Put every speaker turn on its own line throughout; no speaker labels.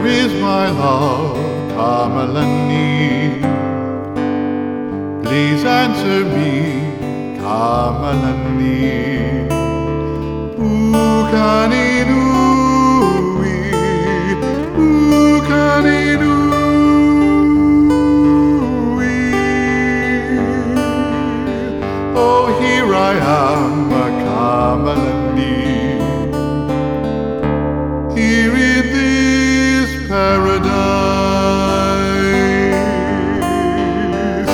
Where is my love, Kamalani? Please answer me, Kamalani. Ukanidui, ukanidui. Oh, here I am, Kamalani. Here in this paradise,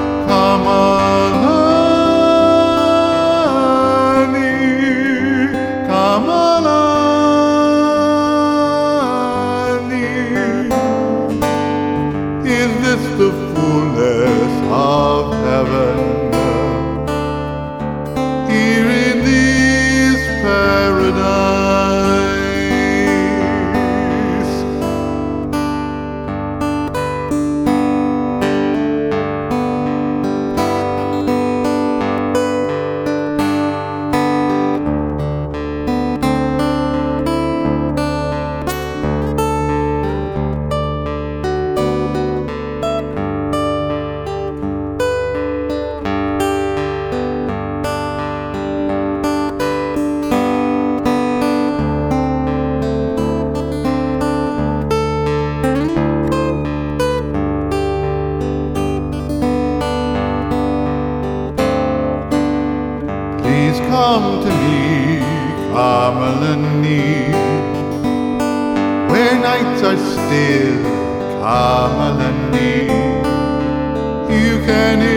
Kamalani, Kamalani. Is this the fullness of heaven? Here in this paradise. Please come to me, Kamalani, where nights are still, Kamalani. You can